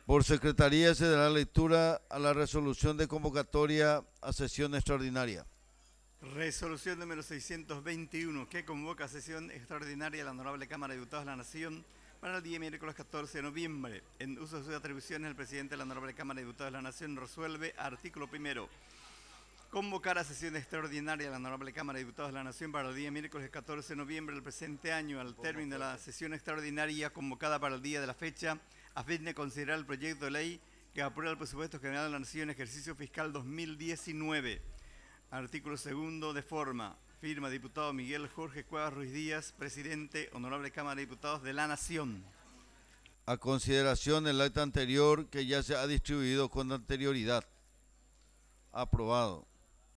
Por secretaría se dará lectura a la resolución de convocatoria a sesión extraordinaria. Resolución número 621, que convoca a sesión extraordinaria de la Honorable Cámara de Diputados de la Nación para el día miércoles 14 de noviembre. En uso de sus atribuciones, el presidente de la Honorable Cámara de Diputados de la Nación resuelve, artículo primero, convocar a sesión extraordinaria de la Honorable Cámara de Diputados de la Nación para el día miércoles 14 de noviembre del presente año, al término de la sesión extraordinaria convocada para el día de la fecha, a fin de considerar el proyecto de ley que aprueba el presupuesto general de la Nación ejercicio fiscal 2019. Artículo segundo de forma. Firma diputado Miguel Jorge Cuevas Ruiz Díaz, presidente, Honorable Cámara de Diputados de la Nación. A consideración el acta anterior que ya se ha distribuido con anterioridad. Aprobado.